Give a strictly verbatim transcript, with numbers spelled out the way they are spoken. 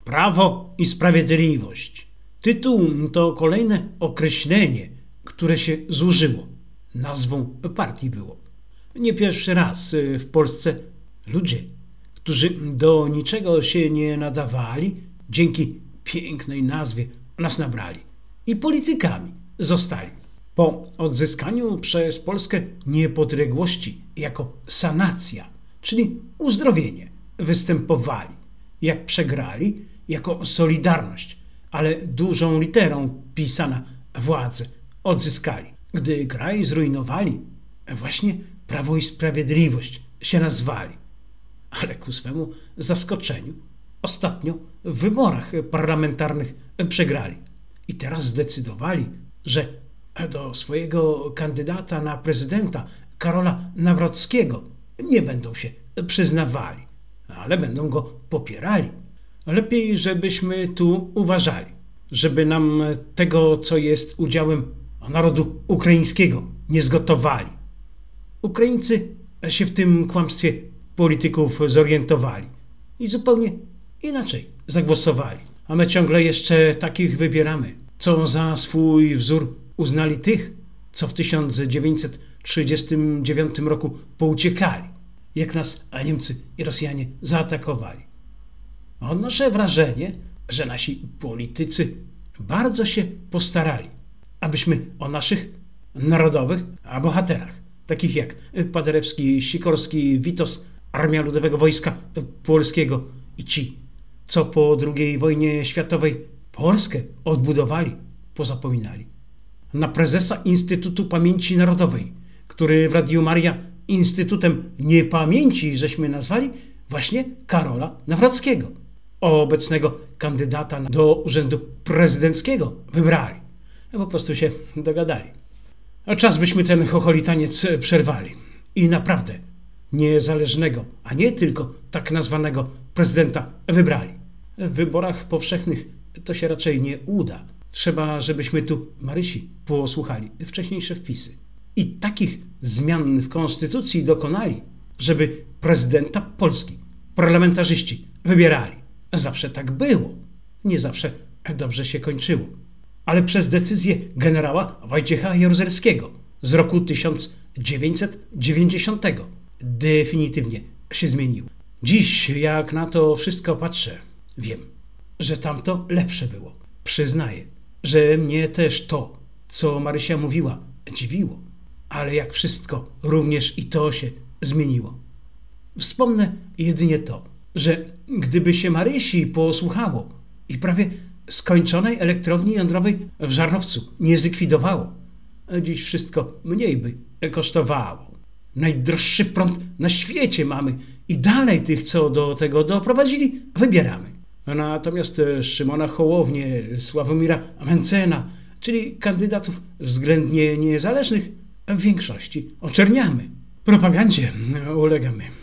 Prawo i Sprawiedliwość. Tytuł to kolejne określenie, które się zużyło. Nazwą partii było. Nie pierwszy raz w Polsce ludzie, którzy do niczego się nie nadawali, dzięki pięknej nazwie nas nabrali i politykami zostali. Po odzyskaniu przez Polskę niepodległości jako sanacja, czyli uzdrowienie, występowali. Jak przegrali, jako Solidarność, ale dużą literą pisana władzę odzyskali. Gdy kraj zrujnowali, właśnie Prawo i Sprawiedliwość się nazwali. Ale ku swemu zaskoczeniu ostatnio w wyborach parlamentarnych przegrali. I teraz zdecydowali, że do swojego kandydata na prezydenta Karola Nawrockiego nie będą się przyznawali, ale będą go popierali. Lepiej, żebyśmy tu uważali, żeby nam tego, co jest udziałem narodu ukraińskiego, nie zgotowali. Ukraińcy się w tym kłamstwie polityków zorientowali i zupełnie inaczej zagłosowali. A my ciągle jeszcze takich wybieramy, co za swój wzór uznali tych, co w tysiąc dziewięćset trzydziestym dziewiątym roku pouciekali, jak nas Niemcy i Rosjanie zaatakowali. Odnoszę wrażenie, że nasi politycy bardzo się postarali, abyśmy o naszych narodowych bohaterach, takich jak Paderewski, Sikorski, Witos, Armia Ludowego Wojska Polskiego i ci, co po drugiej wojnie światowej Polskę odbudowali, pozapominali. Na prezesa Instytutu Pamięci Narodowej, który w Radiu Maria Instytutem Niepamięci żeśmy nazwali właśnie Karola Nawrockiego. Obecnego kandydata do urzędu prezydenckiego wybrali. Po prostu się dogadali. A czas byśmy ten chocholitaniec przerwali. I naprawdę niezależnego, a nie tylko tak nazwanego prezydenta wybrali. W wyborach powszechnych to się raczej nie uda. Trzeba, żebyśmy tu Marysi posłuchali wcześniejsze wpisy. I takich zmian w konstytucji dokonali, żeby prezydenta Polski parlamentarzyści wybierali. Zawsze tak było. Nie zawsze dobrze się kończyło. Ale przez decyzję generała Wojciecha Jaruzelskiego z roku tysiąc dziewięćset dziewięćdziesiątego definitywnie się zmieniło. Dziś, jak na to wszystko patrzę, wiem, że tamto lepsze było. Przyznaję, że mnie też to, co Marysia mówiła, dziwiło. Ale jak wszystko, również i to się zmieniło. Wspomnę jedynie to, że gdyby się Marysi posłuchało i prawie skończonej elektrowni jądrowej w Żarnowcu nie zlikwidowało, dziś wszystko mniej by kosztowało. Najdroższy prąd na świecie mamy i dalej tych, co do tego doprowadzili, wybieramy. Natomiast Szymona Hołownię, Sławomira Mencena, czyli kandydatów względnie niezależnych, w większości oczerniamy. Propagandzie ulegamy.